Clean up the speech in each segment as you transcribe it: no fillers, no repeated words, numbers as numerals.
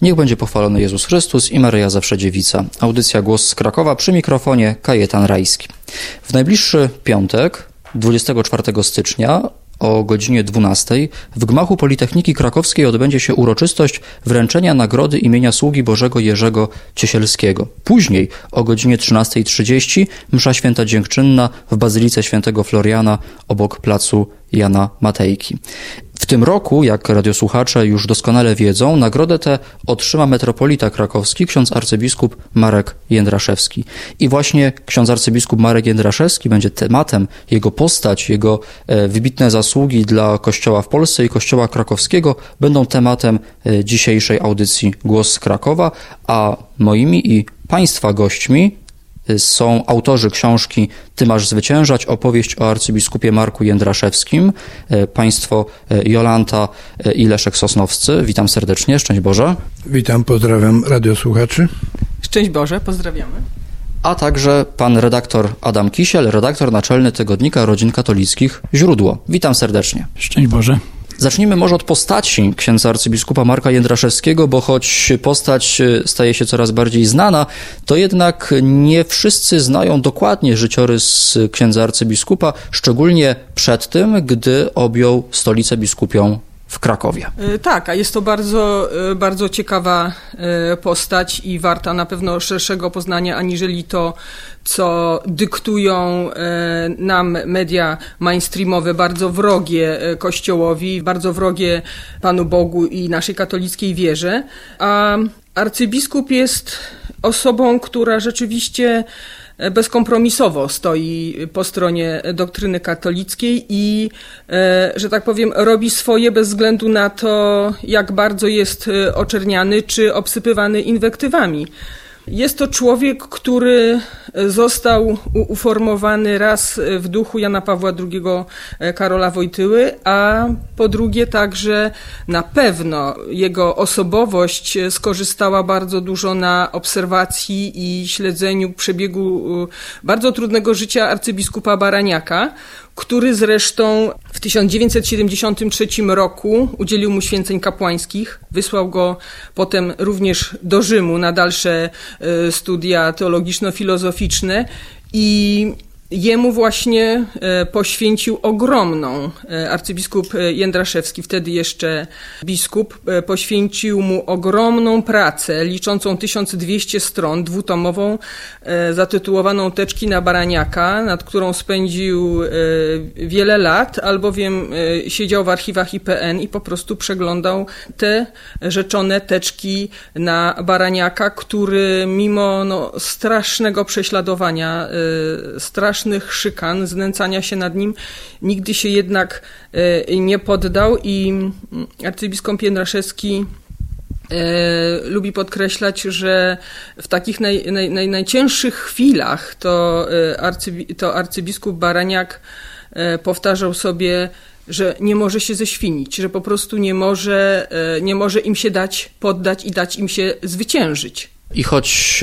Niech będzie pochwalony Jezus Chrystus i Maryja zawsze dziewica. Audycja Głos z Krakowa, przy mikrofonie Kajetan Rajski. W najbliższy piątek, 24 stycznia, o godzinie 12 w gmachu Politechniki Krakowskiej odbędzie się uroczystość wręczenia nagrody imienia Sługi Bożego Jerzego Ciesielskiego. Później o godzinie 13:30 msza święta dziękczynna w Bazylice Świętego Floriana obok placu Jana Matejki. W tym roku, jak radiosłuchacze już doskonale wiedzą, nagrodę tę otrzyma metropolita krakowski, ksiądz arcybiskup Marek Jędraszewski. I właśnie ksiądz arcybiskup Marek Jędraszewski będzie tematem, jego postać, jego wybitne zasługi dla Kościoła w Polsce i Kościoła krakowskiego będą tematem dzisiejszej audycji Głos z Krakowa, a moimi i Państwa gośćmi są autorzy książki Ty masz zwyciężać, opowieść o arcybiskupie Marku Jędraszewskim, państwo Jolanta i Leszek Sosnowscy. Witam serdecznie, szczęść Boże. Witam, pozdrawiam radiosłuchaczy. Szczęść Boże, pozdrawiamy. A także pan redaktor Adam Kisiel, redaktor naczelny tygodnika Rodzin Katolickich Źródło. Witam serdecznie. Szczęść Boże. Zacznijmy może od postaci księdza arcybiskupa Marka Jędraszewskiego, bo choć postać staje się coraz bardziej znana, to jednak nie wszyscy znają dokładnie życiorys księdza arcybiskupa, szczególnie przed tym, gdy objął stolicę biskupią w Krakowie. Tak, a jest to bardzo, bardzo ciekawa postać i warta na pewno szerszego poznania, aniżeli to, co dyktują nam media mainstreamowe, bardzo wrogie Kościołowi, bardzo wrogie Panu Bogu i naszej katolickiej wierze. A arcybiskup jest osobą, która rzeczywiście bezkompromisowo stoi po stronie doktryny katolickiej i, że tak powiem, robi swoje bez względu na to, jak bardzo jest oczerniany czy obsypywany inwektywami. Jest to człowiek, który został uformowany raz w duchu Jana Pawła II Karola Wojtyły, a po drugie także na pewno jego osobowość skorzystała bardzo dużo na obserwacji i śledzeniu przebiegu bardzo trudnego życia arcybiskupa Baraniaka, który zresztą w 1973 roku udzielił mu święceń kapłańskich, wysłał go potem również do Rzymu na dalsze studia teologiczno-filozoficzne i jemu właśnie poświęcił ogromną, arcybiskup Jędraszewski, wtedy jeszcze biskup, poświęcił mu ogromną pracę liczącą 1200 stron, dwutomową, zatytułowaną Teczki na Baraniaka, nad którą spędził wiele lat, albowiem siedział w archiwach IPN i po prostu przeglądał te rzeczone teczki na Baraniaka, który mimo strasznego prześladowania, strasznych szykan, znęcania się nad nim, nigdy się jednak nie poddał i arcybiskup Jędraszewski lubi podkreślać, że w takich najcięższych chwilach to arcybiskup Baraniak powtarzał sobie, że nie może się ześwinić, że po prostu nie może im się poddać i dać im się zwyciężyć. I choć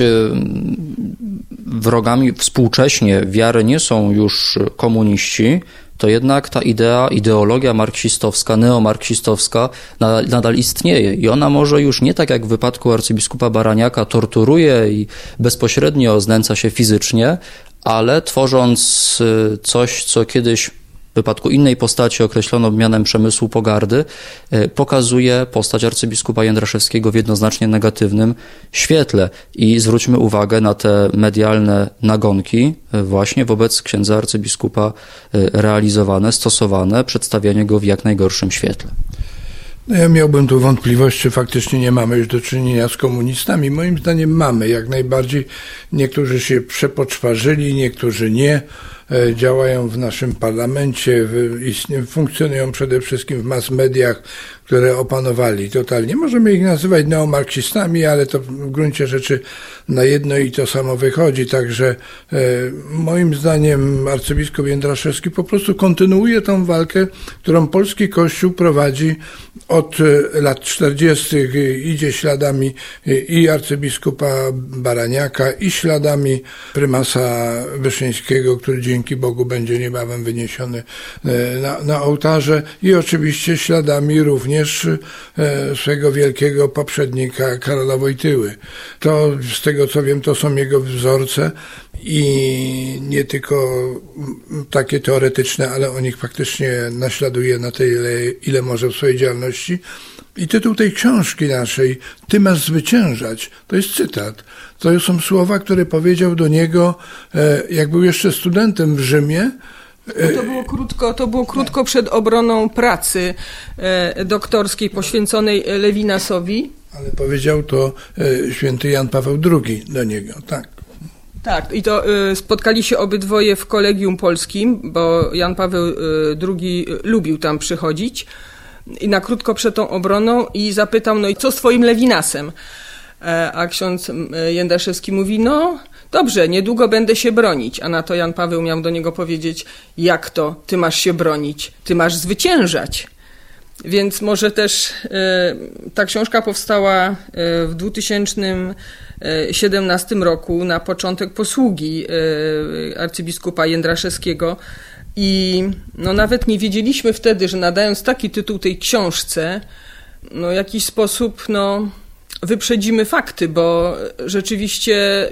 wrogami współcześnie wiary nie są już komuniści, to jednak ta ideologia marksistowska, neomarksistowska nadal istnieje i ona może już nie tak jak w wypadku arcybiskupa Baraniaka torturuje i bezpośrednio znęca się fizycznie, ale tworząc coś, co kiedyś w wypadku innej postaci określono mianem przemysłu pogardy, pokazuje postać arcybiskupa Jędraszewskiego w jednoznacznie negatywnym świetle. I zwróćmy uwagę na te medialne nagonki właśnie wobec księdza arcybiskupa realizowane, stosowane, przedstawianie go w jak najgorszym świetle. No ja miałbym tu wątpliwość, czy faktycznie nie mamy już do czynienia z komunistami. Moim zdaniem mamy, jak najbardziej. Niektórzy się przepoczwarzyli, niektórzy nie. Działają w naszym parlamencie, funkcjonują przede wszystkim w mass mediach, które opanowali totalnie. Możemy ich nazywać neomarksistami, ale to w gruncie rzeczy na jedno i to samo wychodzi. Także moim zdaniem arcybiskup Jędraszewski po prostu kontynuuje tą walkę, którą polski Kościół prowadzi od lat 40. Idzie śladami i arcybiskupa Baraniaka, i śladami prymasa Wyszyńskiego, który dzięki Bogu będzie niebawem wyniesiony na ołtarze, i oczywiście śladami również również swego wielkiego poprzednika Karola Wojtyły. To, z tego co wiem, to są jego wzorce i nie tylko takie teoretyczne, ale on ich faktycznie naśladuje na tyle, ile może w swojej działalności. I tytuł tej książki naszej, Ty masz zwyciężać, to jest cytat. To są słowa, które powiedział do niego, jak był jeszcze studentem w Rzymie. To było krótko przed obroną pracy doktorskiej poświęconej Lewinasowi. Ale powiedział to święty Jan Paweł II do niego, tak. Tak, i to spotkali się obydwoje w Kolegium Polskim, bo Jan Paweł II lubił tam przychodzić. I na krótko przed tą obroną i zapytał, no i co z twoim Lewinasem? A ksiądz Jędraszewski mówi, no dobrze, niedługo będę się bronić. A na to Jan Paweł miał do niego powiedzieć, jak to ty masz się bronić? Ty masz zwyciężać. Więc może też ta książka powstała w 2017 roku na początek posługi arcybiskupa Jędraszewskiego. I no nawet nie wiedzieliśmy wtedy, że nadając taki tytuł tej książce, no w jakiś sposób wyprzedzimy fakty, bo rzeczywiście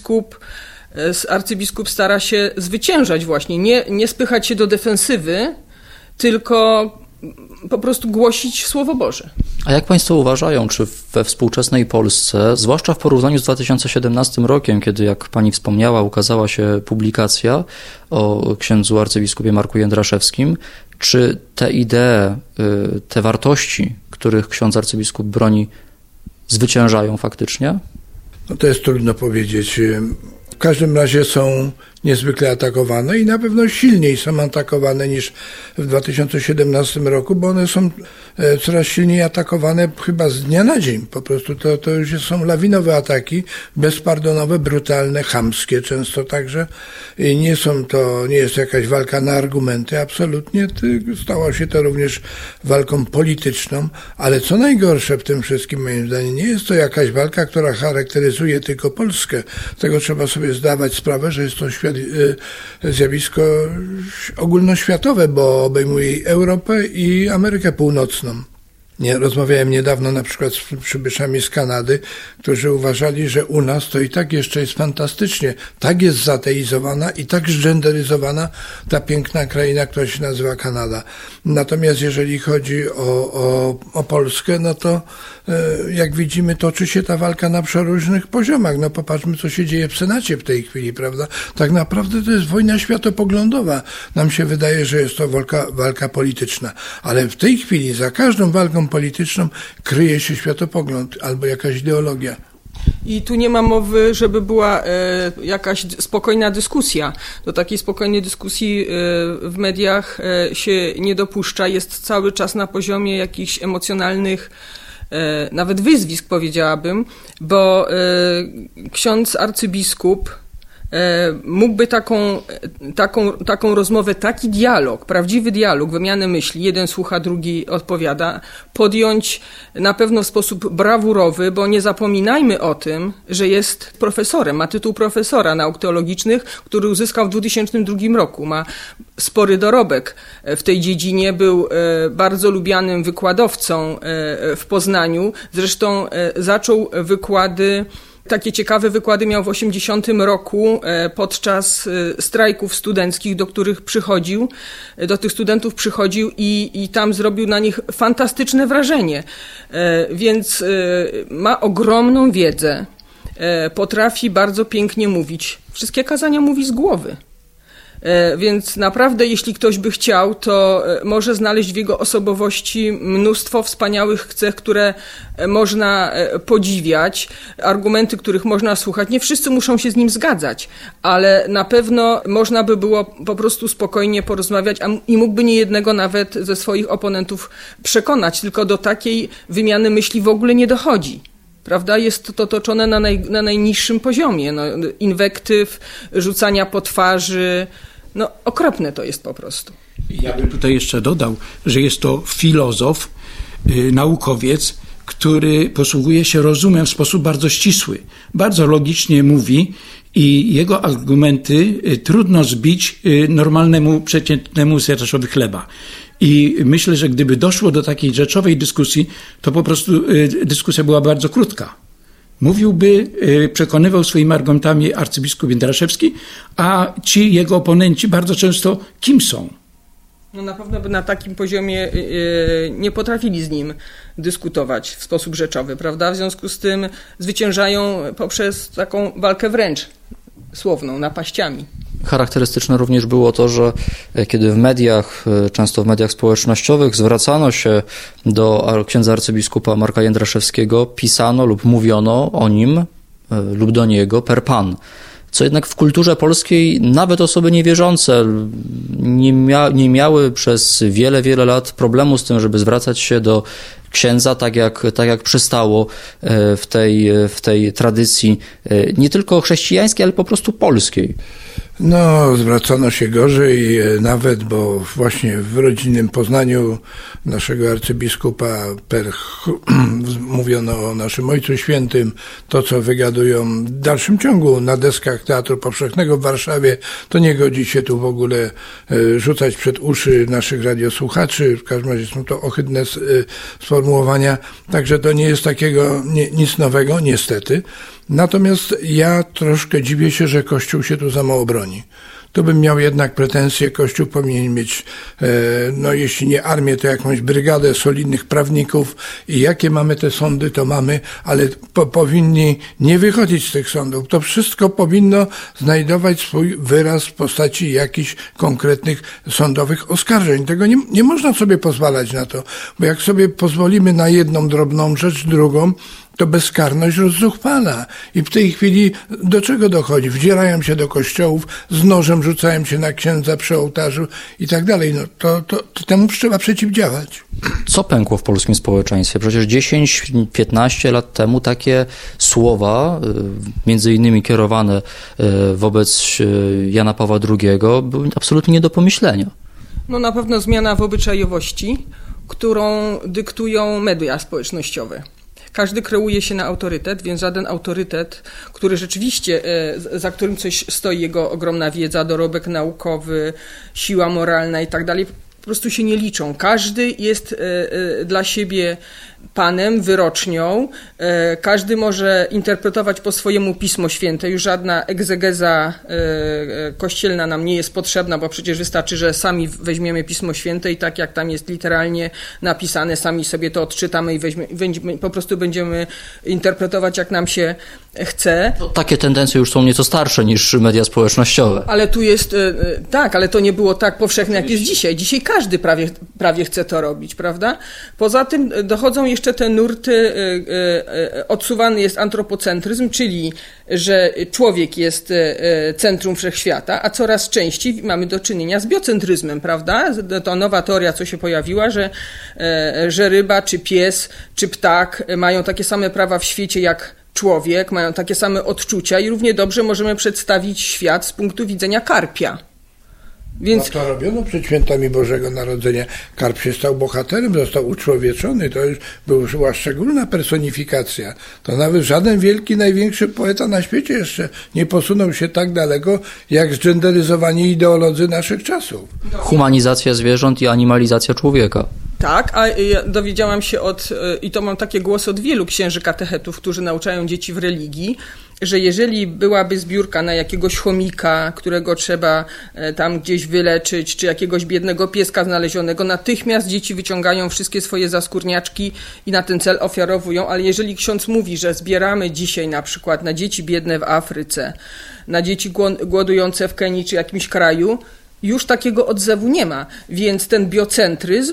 arcybiskup stara się zwyciężać właśnie, nie spychać się do defensywy, tylko po prostu głosić Słowo Boże. A jak Państwo uważają, czy we współczesnej Polsce, zwłaszcza w porównaniu z 2017 rokiem, kiedy, jak Pani wspomniała, ukazała się publikacja o księdzu arcybiskupie Marku Jędraszewskim, czy te idee, te wartości, których ksiądz arcybiskup broni, zwyciężają faktycznie? No to jest trudno powiedzieć. W każdym razie są niezwykle atakowane i na pewno silniej są atakowane niż w 2017 roku, bo one są coraz silniej atakowane chyba z dnia na dzień. Po prostu to już są lawinowe ataki, bezpardonowe, brutalne, chamskie często także. I nie jest to jakaś walka na argumenty, absolutnie. Stało się to również walką polityczną, ale co najgorsze w tym wszystkim, moim zdaniem, nie jest to jakaś walka, która charakteryzuje tylko Polskę. Z tego trzeba sobie zdawać sprawę, że jest to zjawisko ogólnoświatowe, bo obejmuje i Europę i Amerykę Północną. Rozmawiałem niedawno na przykład z przybyszami z Kanady, którzy uważali, że u nas to i tak jeszcze jest fantastycznie. Tak jest zateizowana i tak zgenderyzowana ta piękna kraina, która się nazywa Kanada. Natomiast jeżeli chodzi o Polskę, no to jak widzimy, toczy się ta walka na przeróżnych poziomach. No popatrzmy, co się dzieje w Senacie w tej chwili, prawda? Tak naprawdę to jest wojna światopoglądowa. Nam się wydaje, że jest to walka polityczna. Ale w tej chwili za każdą walką polityczną kryje się światopogląd albo jakaś ideologia. I tu nie ma mowy, żeby była jakaś spokojna dyskusja. Do takiej spokojnej dyskusji w mediach się nie dopuszcza. Jest cały czas na poziomie jakichś emocjonalnych nawet wyzwisk, powiedziałabym, bo ksiądz arcybiskup mógłby taką rozmowę, taki dialog, prawdziwy dialog, wymianę myśli, jeden słucha, drugi odpowiada, podjąć na pewno w sposób brawurowy, bo nie zapominajmy o tym, że jest profesorem, ma tytuł profesora nauk teologicznych, który uzyskał w 2002 roku, ma spory dorobek w tej dziedzinie, był bardzo lubianym wykładowcą w Poznaniu, zresztą zaczął wykłady. Takie ciekawe wykłady miał w 80 roku podczas strajków studenckich, do tych studentów przychodził i tam zrobił na nich fantastyczne wrażenie. Więc ma ogromną wiedzę, potrafi bardzo pięknie mówić. Wszystkie kazania mówi z głowy. Więc naprawdę, jeśli ktoś by chciał, to może znaleźć w jego osobowości mnóstwo wspaniałych cech, które można podziwiać, argumenty, których można słuchać. Nie wszyscy muszą się z nim zgadzać, ale na pewno można by było po prostu spokojnie porozmawiać i mógłby niejednego nawet ze swoich oponentów przekonać, tylko do takiej wymiany myśli w ogóle nie dochodzi. Prawda? Jest to toczone na najniższym poziomie. Inwektyw, rzucania po twarzy. Okropne to jest po prostu. Ja bym tutaj jeszcze dodał, że jest to filozof, naukowiec, który posługuje się rozumem w sposób bardzo ścisły. Bardzo logicznie mówi i jego argumenty trudno zbić normalnemu, przeciętnemu zjadaczowi chleba. I myślę, że gdyby doszło do takiej rzeczowej dyskusji, to po prostu dyskusja była bardzo krótka. Mówiłby, przekonywał swoimi argumentami arcybiskup Jędraszewski, a ci jego oponenci bardzo często kim są? No na pewno by na takim poziomie nie potrafili z nim dyskutować w sposób rzeczowy, prawda? W związku z tym zwyciężają poprzez taką walkę wręcz słowną, napaściami. Charakterystyczne również było to, że kiedy w mediach, często w mediach społecznościowych zwracano się do księdza arcybiskupa Marka Jędraszewskiego, pisano lub mówiono o nim lub do niego per pan. Co jednak w kulturze polskiej nawet osoby niewierzące nie miały przez wiele, wiele lat problemu z tym, żeby zwracać się do księdza tak jak przystało w tej tradycji nie tylko chrześcijańskiej, ale po prostu polskiej. No, zwracano się gorzej nawet, bo właśnie w rodzinnym Poznaniu naszego arcybiskupa mówiono o naszym Ojcu Świętym. To, co wygadują w dalszym ciągu na deskach Teatru Powszechnego w Warszawie, to nie godzi się tu w ogóle rzucać przed uszy naszych radiosłuchaczy. W każdym razie są to ohydne sformułowania, także to nie jest takiego nic nowego, niestety. Natomiast ja troszkę dziwię się, że Kościół się tu za mało broni. Tu bym miał jednak pretensje, Kościół powinien mieć, no jeśli nie armię, to jakąś brygadę solidnych prawników i jakie mamy te sądy, to mamy, ale powinni nie wychodzić z tych sądów. To wszystko powinno znajdować swój wyraz w postaci jakichś konkretnych sądowych oskarżeń. Tego nie można sobie pozwalać na to, bo jak sobie pozwolimy na jedną drobną rzecz, drugą, to bezkarność rozzuchwala. I w tej chwili do czego dochodzi? Wdzierają się do kościołów, z nożem rzucają się na księdza przy ołtarzu i tak dalej. No to temu trzeba przeciwdziałać. Co pękło w polskim społeczeństwie? Przecież 10-15 lat temu takie słowa, między innymi kierowane wobec Jana Pawła II, były absolutnie nie do pomyślenia. No na pewno zmiana w obyczajowości, którą dyktują media społecznościowe. Każdy kreuje się na autorytet, więc żaden autorytet, który rzeczywiście, za którym coś stoi, jego ogromna wiedza, dorobek naukowy, siła moralna i tak dalej, po prostu się nie liczą. Każdy jest dla siebie panem, wyrocznią. Każdy może interpretować po swojemu Pismo Święte. Już żadna egzegeza kościelna nam nie jest potrzebna, bo przecież wystarczy, że sami weźmiemy Pismo Święte i tak jak tam jest literalnie napisane, sami sobie to odczytamy i po prostu będziemy interpretować jak nam się chce. Takie tendencje już są nieco starsze niż media społecznościowe. Ale tu jest, tak, ale to nie było tak powszechne jak jest dzisiaj. Dzisiaj każdy prawie chce to robić, prawda? Poza tym dochodzą jeszcze te nurty, odsuwany jest antropocentryzm, czyli że człowiek jest centrum wszechświata, a coraz częściej mamy do czynienia z biocentryzmem, prawda? To nowa teoria, co się pojawiła, że ryba, czy pies, czy ptak mają takie same prawa w świecie jak człowiek, mają takie same odczucia i równie dobrze możemy przedstawić świat z punktu widzenia karpia. Więc... No to robiono przed świętami Bożego Narodzenia. Karp się stał bohaterem, został uczłowieczony. To już była szczególna personifikacja. To nawet żaden wielki, największy poeta na świecie jeszcze nie posunął się tak daleko, jak zgenderyzowani ideolodzy naszych czasów. Humanizacja zwierząt i animalizacja człowieka. Tak, a ja dowiedziałam się i to mam takie głosy od wielu księży katechetów, którzy nauczają dzieci w religii, że jeżeli byłaby zbiórka na jakiegoś chomika, którego trzeba tam gdzieś wyleczyć, czy jakiegoś biednego pieska znalezionego, natychmiast dzieci wyciągają wszystkie swoje zaskórniaczki i na ten cel ofiarowują, ale jeżeli ksiądz mówi, że zbieramy dzisiaj na przykład na dzieci biedne w Afryce, na dzieci głodujące w Kenii czy jakimś kraju, już takiego odzewu nie ma, więc ten biocentryzm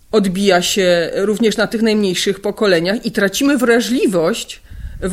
odbija się również na tych najmniejszych pokoleniach i tracimy wrażliwość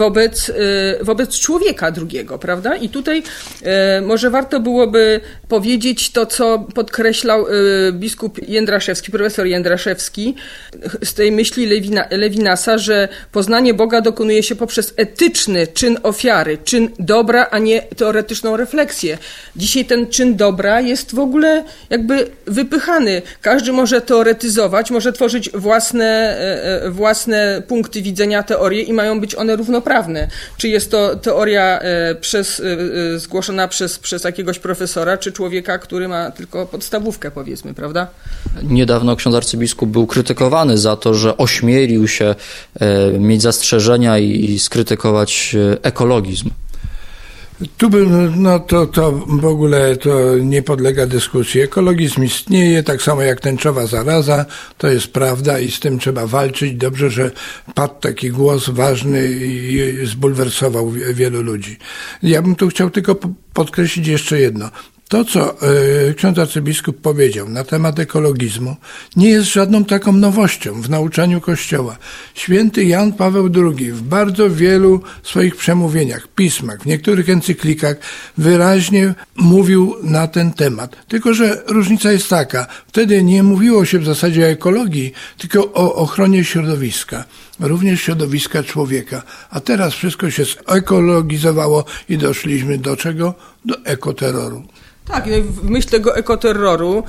wobec człowieka drugiego, prawda? I tutaj może warto byłoby powiedzieć to, co podkreślał biskup Jędraszewski, profesor Jędraszewski, z tej myśli Lewinasa, że poznanie Boga dokonuje się poprzez etyczny czyn ofiary, czyn dobra, a nie teoretyczną refleksję. Dzisiaj ten czyn dobra jest w ogóle jakby wypychany. Każdy może teoretyzować, może tworzyć własne punkty widzenia, teorie i mają być one równoważne pełnoprawne. Czy jest to teoria zgłoszona przez jakiegoś profesora, czy człowieka, który ma tylko podstawówkę, powiedzmy, prawda? Niedawno ksiądz arcybiskup był krytykowany za to, że ośmielił się mieć zastrzeżenia i skrytykować ekologizm. Tu to w ogóle to nie podlega dyskusji. Ekologizm istnieje, tak samo jak tęczowa zaraza, to jest prawda i z tym trzeba walczyć. Dobrze, że padł taki głos ważny i zbulwersował wielu ludzi. Ja bym tu chciał tylko podkreślić jeszcze jedno. To, co ksiądz arcybiskup powiedział na temat ekologizmu, nie jest żadną taką nowością w nauczaniu Kościoła. Święty Jan Paweł II w bardzo wielu swoich przemówieniach, pismach, w niektórych encyklikach wyraźnie mówił na ten temat. Tylko że różnica jest taka, wtedy nie mówiło się w zasadzie o ekologii, tylko o ochronie środowiska, również środowiska człowieka. A teraz wszystko się zekologizowało i doszliśmy do czego? Do ekoterroru. Tak, w myśl tego ekoterroru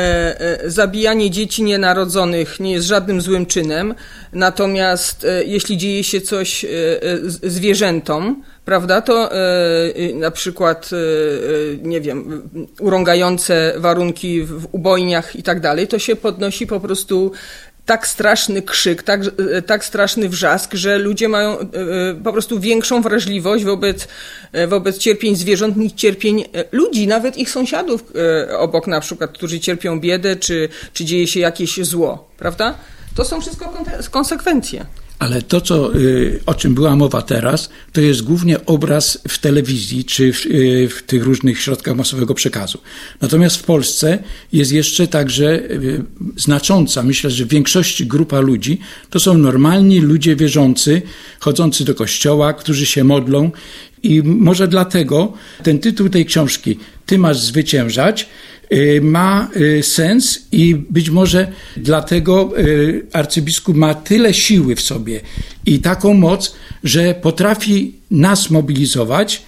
zabijanie dzieci nienarodzonych nie jest żadnym złym czynem, natomiast jeśli dzieje się coś zwierzętom, prawda, to na przykład, nie wiem, urągające warunki w ubojniach i tak dalej, to się podnosi po prostu tak straszny krzyk, tak straszny wrzask, że ludzie mają po prostu większą wrażliwość wobec cierpień zwierząt niż cierpień ludzi, nawet ich sąsiadów obok na przykład, którzy cierpią biedę, czy dzieje się jakieś zło, prawda? To są wszystko konsekwencje. Ale to, o czym była mowa teraz, to jest głównie obraz w telewizji czy w tych różnych środkach masowego przekazu. Natomiast w Polsce jest jeszcze także znacząca, myślę, że w większości grupa ludzi, to są normalni ludzie wierzący, chodzący do kościoła, którzy się modlą i może dlatego ten tytuł tej książki, Ty masz zwyciężać, ma sens i być może dlatego arcybiskup ma tyle siły w sobie i taką moc, że potrafi nas mobilizować,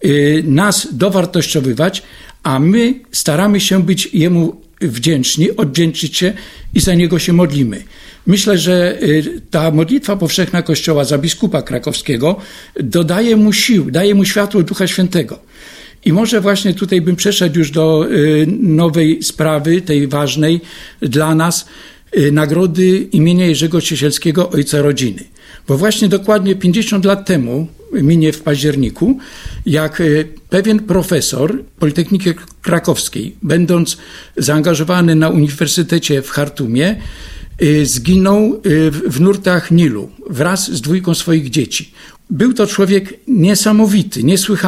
nas dowartościowywać, a my staramy się być Jemu wdzięczni, odwdzięczyć się i za Niego się modlimy. Myślę, że ta modlitwa powszechna Kościoła za biskupa krakowskiego dodaje mu sił, daje mu światło Ducha Świętego. I może właśnie tutaj bym przeszedł już do nowej sprawy, tej ważnej dla nas, nagrody imienia Jerzego Ciesielskiego, Ojca Rodziny. Bo właśnie dokładnie 50 lat temu, minie w październiku, jak pewien profesor Politechniki Krakowskiej, będąc zaangażowany na Uniwersytecie w Chartumie, zginął w nurtach Nilu wraz z 2 swoich dzieci. Był to człowiek niesamowity,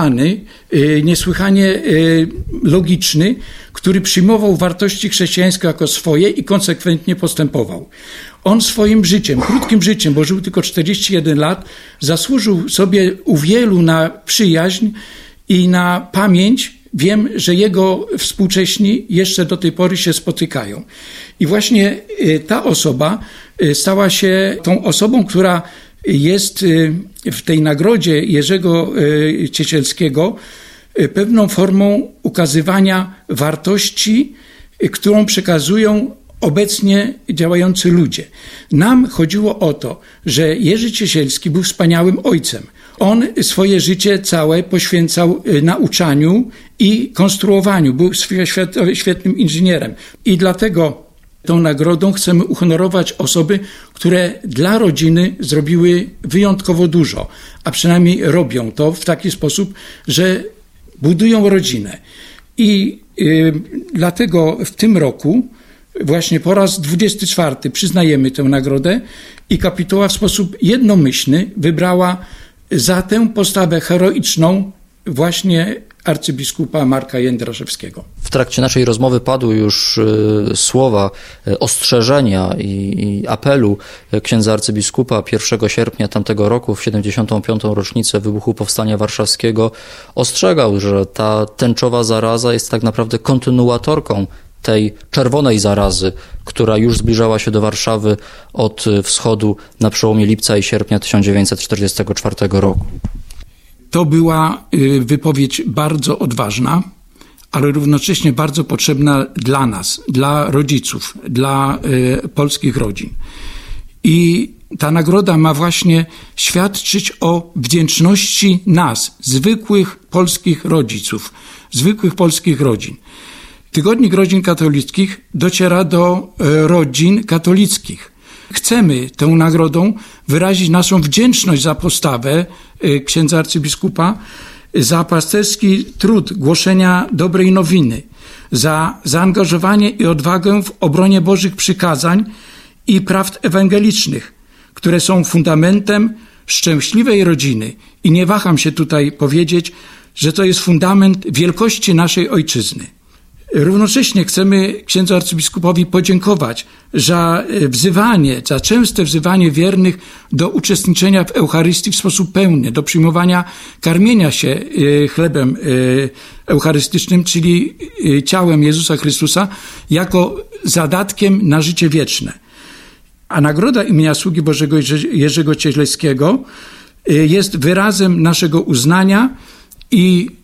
niesłychanie logiczny, który przyjmował wartości chrześcijańskie jako swoje i konsekwentnie postępował. On swoim życiem, krótkim życiem, bo żył tylko 41 lat, zasłużył sobie u wielu na przyjaźń i na pamięć. Wiem, że jego współcześni jeszcze do tej pory się spotykają. I właśnie ta osoba stała się tą osobą, która jest w tej nagrodzie Jerzego Ciesielskiego pewną formą ukazywania wartości, którą przekazują obecnie działający ludzie. Nam chodziło o to, że Jerzy Ciesielski był wspaniałym ojcem. On swoje życie całe poświęcał nauczaniu i konstruowaniu. Był świetnym inżynierem. I dlatego tą nagrodą chcemy uhonorować osoby, które dla rodziny zrobiły wyjątkowo dużo, a przynajmniej robią to w taki sposób, że budują rodzinę. I dlatego w tym roku właśnie po raz 24 przyznajemy tę nagrodę i kapituła w sposób jednomyślny wybrała za tę postawę heroiczną właśnie arcybiskupa Marka Jędraszewskiego. W trakcie naszej rozmowy padły już słowa ostrzeżenia i apelu księdza arcybiskupa 1 sierpnia tamtego roku, w 75. rocznicę wybuchu Powstania Warszawskiego, ostrzegał, że ta tęczowa zaraza jest tak naprawdę kontynuatorką tej czerwonej zarazy, która już zbliżała się do Warszawy od wschodu na przełomie lipca i sierpnia 1944 roku. To była wypowiedź bardzo odważna, ale równocześnie bardzo potrzebna dla nas, dla rodziców, dla polskich rodzin. I ta nagroda ma właśnie świadczyć o wdzięczności nas, zwykłych polskich rodziców, zwykłych polskich rodzin. Tygodnik Rodzin Katolickich dociera do rodzin katolickich. Chcemy tą nagrodą wyrazić naszą wdzięczność za postawę księdza arcybiskupa, za pasterski trud głoszenia dobrej nowiny, za zaangażowanie i odwagę w obronie Bożych przykazań i prawd ewangelicznych, które są fundamentem szczęśliwej rodziny. I nie waham się tutaj powiedzieć, że to jest fundament wielkości naszej ojczyzny. Równocześnie chcemy księdzu arcybiskupowi podziękować za za częste wzywanie wiernych do uczestniczenia w Eucharystii w sposób pełny, do przyjmowania karmienia się chlebem eucharystycznym, czyli ciałem Jezusa Chrystusa, jako zadatkiem na życie wieczne. A nagroda imienia Sługi Bożego Jerzego Cieleskiego jest wyrazem naszego uznania i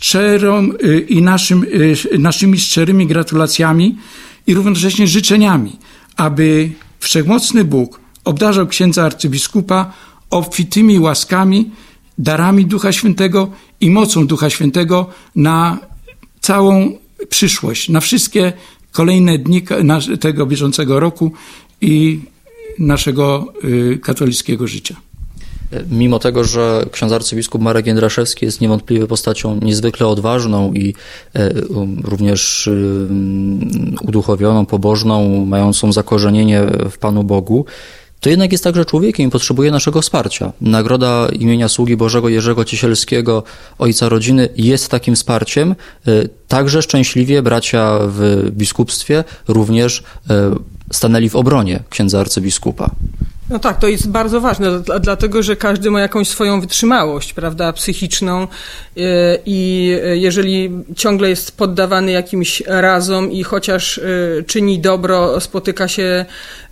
naszymi szczerymi gratulacjami i równocześnie życzeniami, aby Wszechmocny Bóg obdarzał księdza arcybiskupa obfitymi łaskami, darami Ducha Świętego i mocą Ducha Świętego na całą przyszłość, na wszystkie kolejne dni tego bieżącego roku i naszego katolickiego życia. Mimo tego, że ksiądz arcybiskup Marek Jędraszewski jest niewątpliwie postacią niezwykle odważną i również uduchowioną, pobożną, mającą zakorzenienie w Panu Bogu, to jednak jest także człowiekiem i potrzebuje naszego wsparcia. Nagroda imienia Sługi Bożego Jerzego Ciesielskiego, ojca rodziny, jest takim wsparciem. Także szczęśliwie bracia w biskupstwie również stanęli w obronie księdza arcybiskupa. No tak, to jest bardzo ważne, dlatego że każdy ma jakąś swoją wytrzymałość, prawda, psychiczną i jeżeli ciągle jest poddawany jakimś razom i chociaż czyni dobro, spotyka się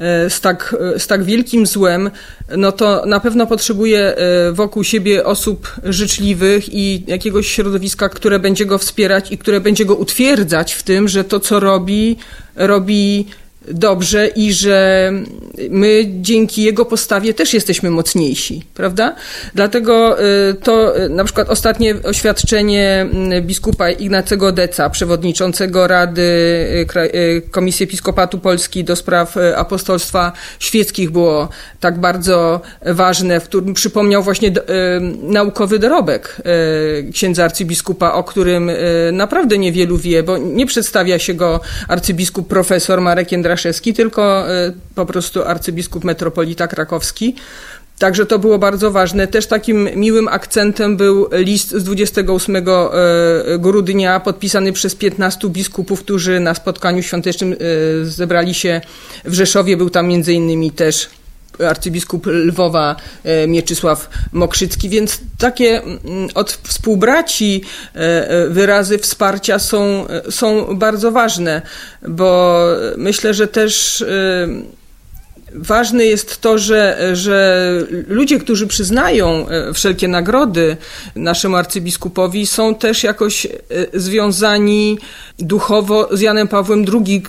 z tak wielkim złem, no to na pewno potrzebuje wokół siebie osób życzliwych i jakiegoś środowiska, które będzie go wspierać i które będzie go utwierdzać w tym, że to, co robi dobrze i że my dzięki jego postawie też jesteśmy mocniejsi, prawda? Dlatego to na przykład ostatnie oświadczenie biskupa Ignacego Deca, przewodniczącego Rady Komisji Episkopatu Polski do spraw apostolstwa świeckich, było tak bardzo ważne, w którym przypomniał właśnie naukowy dorobek księdza arcybiskupa, o którym naprawdę niewielu wie, bo nie przedstawia się go arcybiskup profesor Marek Jędraszewski, tylko po prostu arcybiskup metropolita krakowski. Także to było bardzo ważne. Też takim miłym akcentem był list z 28 grudnia podpisany przez 15 biskupów, którzy na spotkaniu świątecznym zebrali się w Rzeszowie. Był tam między innymi też arcybiskup Lwowa Mieczysław Mokrzycki, więc takie od współbraci wyrazy wsparcia są bardzo ważne, bo myślę, że też ważne jest to, że ludzie, którzy przyznają wszelkie nagrody naszemu arcybiskupowi, są też jakoś związani duchowo z Janem Pawłem II,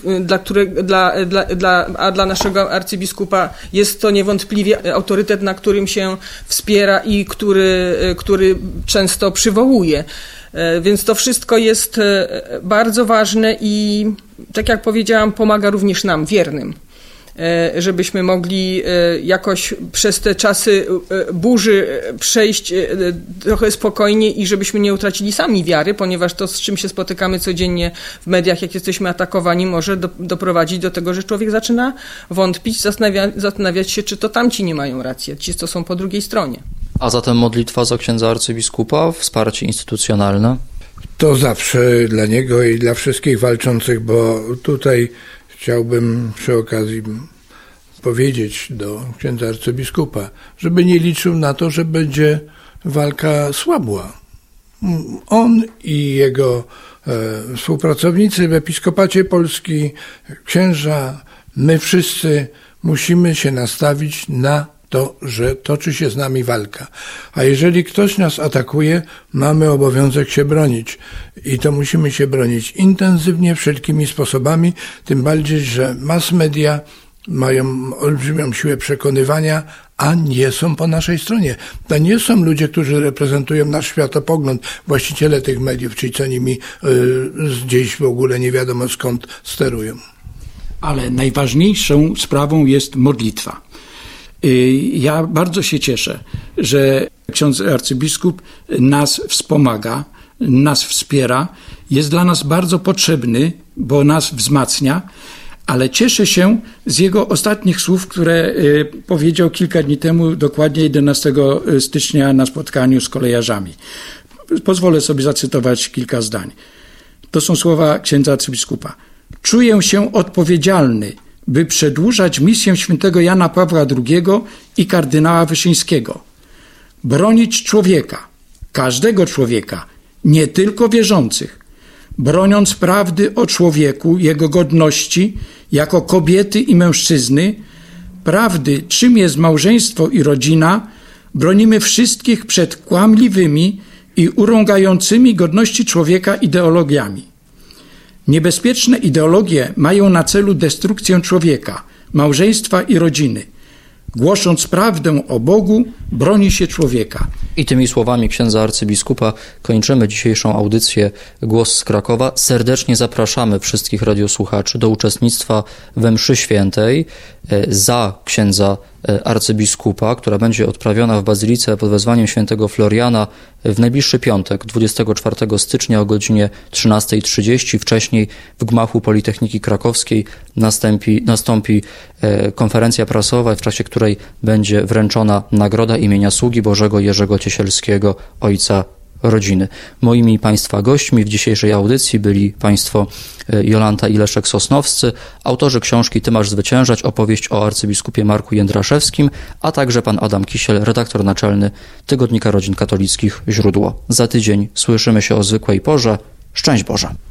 a dla naszego arcybiskupa jest to niewątpliwie autorytet, na którym się wspiera i który często przywołuje. Więc to wszystko jest bardzo ważne i, tak jak powiedziałam, pomaga również nam, wiernym, żebyśmy mogli jakoś przez te czasy burzy przejść trochę spokojnie i żebyśmy nie utracili sami wiary, ponieważ to, z czym się spotykamy codziennie w mediach, jak jesteśmy atakowani, może doprowadzić do tego, że człowiek zaczyna wątpić, zastanawiać się, czy to tamci nie mają racji, ci, co są po drugiej stronie. A zatem modlitwa za księdza arcybiskupa, wsparcie instytucjonalne? To zawsze dla niego i dla wszystkich walczących, bo tutaj chciałbym przy okazji powiedzieć do księdza arcybiskupa, żeby nie liczył na to, że będzie walka słabła. On i jego współpracownicy w Episkopacie Polski, księża, my wszyscy musimy się nastawić na to, że toczy się z nami walka. A jeżeli ktoś nas atakuje, mamy obowiązek się bronić. I to musimy się bronić intensywnie, wszelkimi sposobami, tym bardziej, że mass media mają olbrzymią siłę przekonywania, a nie są po naszej stronie. To nie są ludzie, którzy reprezentują nasz światopogląd, właściciele tych mediów, czyli co nimi gdzieś w ogóle nie wiadomo skąd sterują. Ale najważniejszą sprawą jest modlitwa. Ja bardzo się cieszę, że ksiądz arcybiskup nas wspomaga, nas wspiera, jest dla nas bardzo potrzebny, bo nas wzmacnia, ale cieszę się z jego ostatnich słów, które powiedział kilka dni temu, dokładnie 11 stycznia na spotkaniu z kolejarzami. Pozwolę sobie zacytować kilka zdań. To są słowa księdza arcybiskupa. Czuję się odpowiedzialny, by przedłużać misję świętego Jana Pawła II i kardynała Wyszyńskiego. Bronić człowieka, każdego człowieka, nie tylko wierzących, broniąc prawdy o człowieku, jego godności, jako kobiety i mężczyzny, prawdy, czym jest małżeństwo i rodzina, bronimy wszystkich przed kłamliwymi i urągającymi godności człowieka ideologiami. Niebezpieczne ideologie mają na celu destrukcję człowieka, małżeństwa i rodziny. Głosząc prawdę o Bogu, broni się człowieka. I tymi słowami księdza arcybiskupa kończymy dzisiejszą audycję Głos z Krakowa. Serdecznie zapraszamy wszystkich radiosłuchaczy do uczestnictwa we mszy świętej za księdza arcybiskupa, która będzie odprawiona w Bazylice pod wezwaniem świętego Floriana w najbliższy piątek, 24 stycznia o godzinie 13:30. Wcześniej w gmachu Politechniki Krakowskiej nastąpi konferencja prasowa, w czasie której będzie wręczona nagroda imienia Sługi Bożego Jerzego Ciesielskiego, ojca rodziny. Moimi Państwa gośćmi w dzisiejszej audycji byli Państwo Jolanta i Leszek Sosnowscy, autorzy książki Ty masz zwyciężać, opowieść o arcybiskupie Marku Jędraszewskim, a także pan Adam Kisiel, redaktor naczelny Tygodnika Rodzin Katolickich Źródło. Za tydzień słyszymy się o zwykłej porze. Szczęść Boże!